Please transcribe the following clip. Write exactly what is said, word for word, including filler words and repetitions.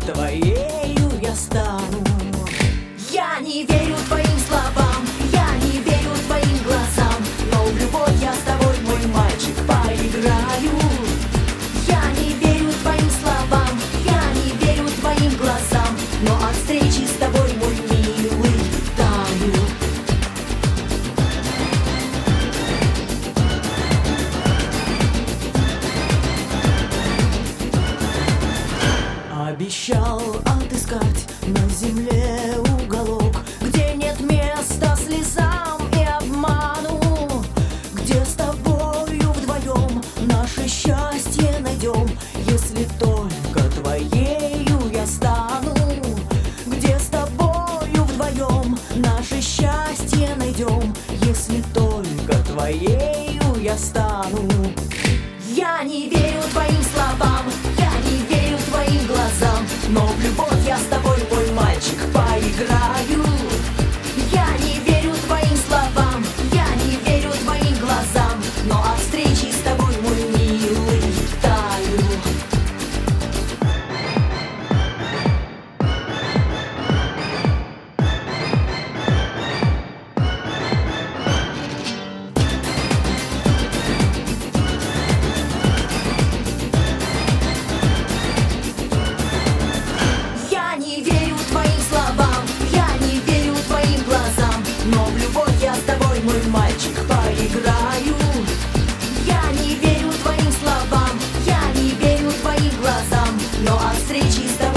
твоею я стану. Я не верю твоим словам, я не верю твоим глазам, но в любовь я с тобой, мой мальчик, поиграю. Я не верю твоим словам, я не верю твоим глазам, но от встречи с тобой, мой милый, таю. Обещал отыскать на земле уголок, где нет места слезам и обману, где с тобою вдвоем наше счастье найдем, если только твоею я стану. Где с тобою вдвоем наше счастье найдем, если только твоею я стану. Я не верю твоим словам, я не верю твоим глазам, но в любовь я с тобой, мой мальчик, поиграю. Я не верю твоим словам, я не верю твоим глазам, но от встречи с тобой, мой милый, таю. Я не верю твоим словам, я не верю твоим глазам, но в любовь я с тобой, мой мальчик, поиграю. Я не верю твоим словам, я не верю твоим глазам, но от встречи с тобой